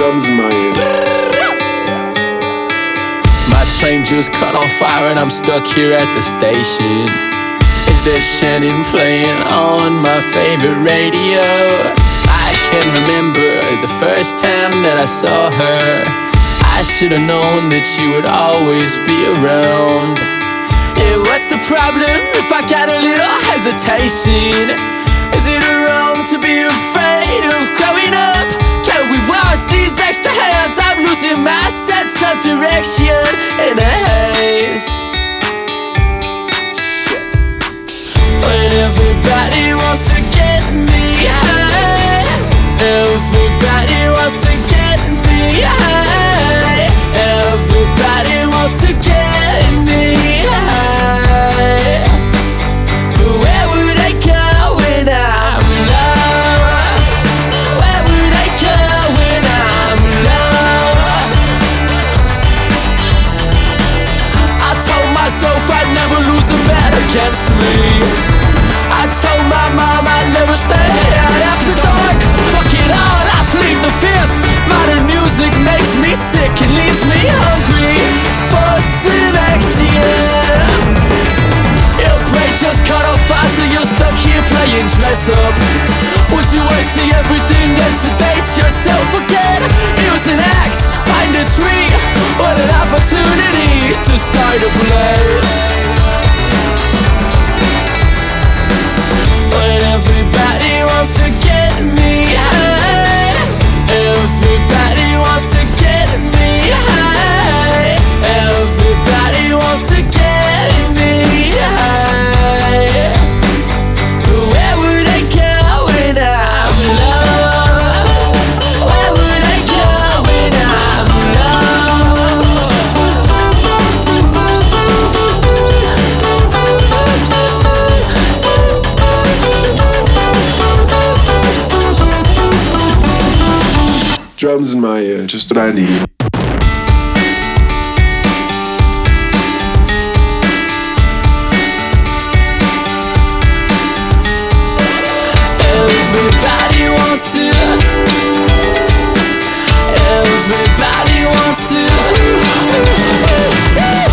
Drums in my ear. My train just caught on fire and I'm stuck here at the station. Is that Shannon playing on my favorite radio? I can remember the first time that I saw her. I should've known that she would always be around. Yeah, what's the problem if I got a little hesitation? Is it wrong to be afraid of growing up? Can we wash these extra hands? I'm losing my sense of direction in a haze. When everybody wants to get me high, everybody wants to get me high, everybody wants to get me high. But where would I go when I'm low? Where would I go when I'm low? I told myself I'd never lose a bet against me. I told my mom I'd never stay out after dark. Fuck it all, I plead the fifth. Modern music makes me sick and leaves me hungry for some action. Your brain just cut off fire, so you're stuck here playing dress up. Would you want to see everything and sedate yourself again? Use an axe, find a tree. What an opportunity to start a blaze. When everybody wants to get me high, everybody wants to get me high, everybody wants to get me high. But where would I go when I'm low? Where would I go when I'm low? Drums in my ear, just what I need. Everybody wants to. Everybody wants to.